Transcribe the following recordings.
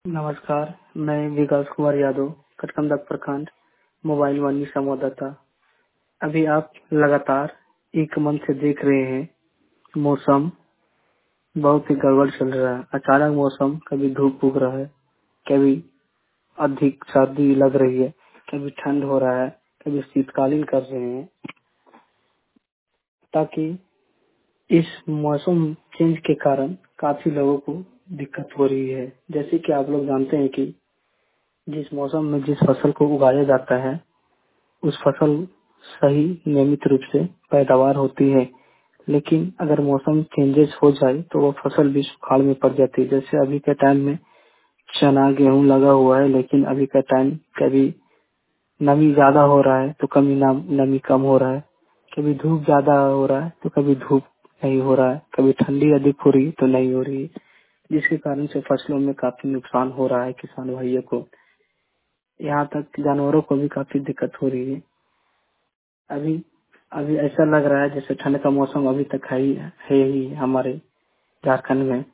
नमस्कार, मैं विकास कुमार यादव, कटकमदाग प्रखंड, मोबाइल वानी संवाददाता। अभी आप लगातार एक मंथ से देख रहे हैं, मौसम बहुत ही गड़बड़ चल रहा है। अचानक मौसम कभी धूप उग रहा है, कभी अधिक सर्दी लग रही है, कभी ठंड हो रहा है, कभी शीतकालीन कर रहे हैं। ताकि इस मौसम चेंज के कारण काफी लोगों को दिक्कत हो रही है। जैसे कि आप लोग जानते हैं कि जिस मौसम में जिस फसल को उगाया जाता है, उस फसल सही नियमित रूप से पैदावार होती है। लेकिन अगर मौसम चेंजेस हो जाए तो वो फसल भी सुखाड़ में पड़ जाती है। जैसे अभी के टाइम में चना गेहूं लगा हुआ है, लेकिन अभी का टाइम कभी नमी ज्यादा हो रहा है तो कभी नमी कम हो रहा है, कभी धूप ज्यादा हो रहा है तो कभी धूप नहीं हो रहा है, कभी ठंडी अधिक हो रही है तो नहीं हो रही है, जिसके कारण से फसलों में काफी नुकसान हो रहा है किसान भाइयों को। यहाँ तक जानवरों को भी काफी दिक्कत हो रही है। अभी अभी ऐसा लग रहा है जैसे ठंड का मौसम अभी तक है ही हमारे झारखंड में।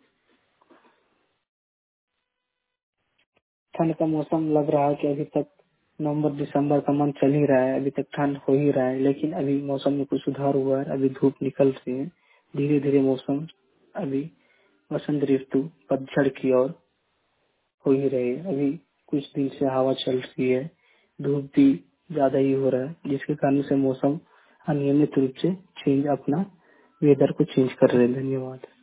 ठंड का मौसम लग रहा है कि अभी तक नवंबर दिसंबर का मंथ चल ही रहा है, अभी तक ठंड हो ही रहा है। लेकिन अभी मौसम में कुछ सुधार हुआ है, अभी धूप निकल रही है। धीरे धीरे मौसम अभी वसंत ऋतु पतझड़ की ओर हो ही रही है। अभी कुछ दिन से हवा चल रही है, धूप भी ज्यादा ही हो रहा है, जिसके कारण से मौसम अनियमित रूप से चेंज अपना वेदर को चेंज कर रहे हैं। धन्यवाद।